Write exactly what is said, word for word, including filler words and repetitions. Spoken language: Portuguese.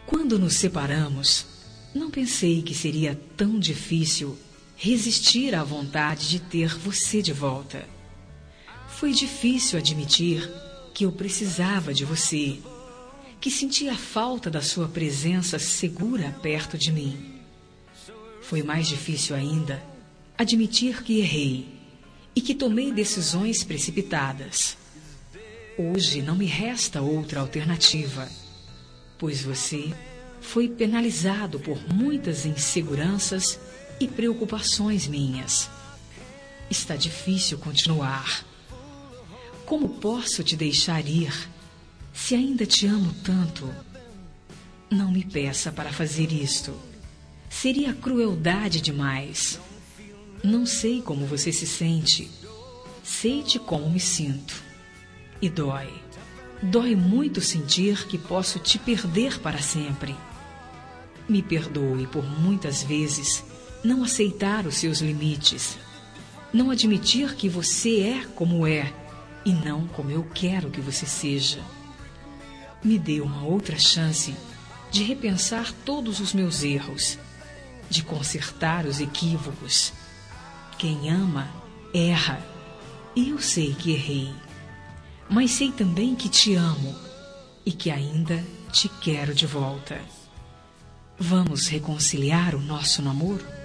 Quando nos separamos, não pensei que seria tão difícil resistir à vontade de ter você de volta. Foi difícil admitir que eu precisava de você, que sentia a falta da sua presença segura perto de mim. Foi mais difícil ainda admitir que errei e que tomei decisões precipitadas. Hoje não me resta outra alternativa, pois você foi penalizado por muitas inseguranças e preocupações minhas. Está difícil continuar. Como posso te deixar ir, se ainda te amo tanto? Não me peça para fazer isto. Seria crueldade demais. Não sei como você se sente. Sei de como me sinto. E dói. Dói muito sentir que posso te perder para sempre. Me perdoe por muitas vezes não aceitar os seus limites, não admitir que você é como é e não como eu quero que você seja. Me dê uma outra chance de repensar todos os meus erros, de consertar os equívocos. Quem ama, erra. E eu sei que errei, mas sei também que te amo e que ainda te quero de volta. Vamos reconciliar o nosso namoro?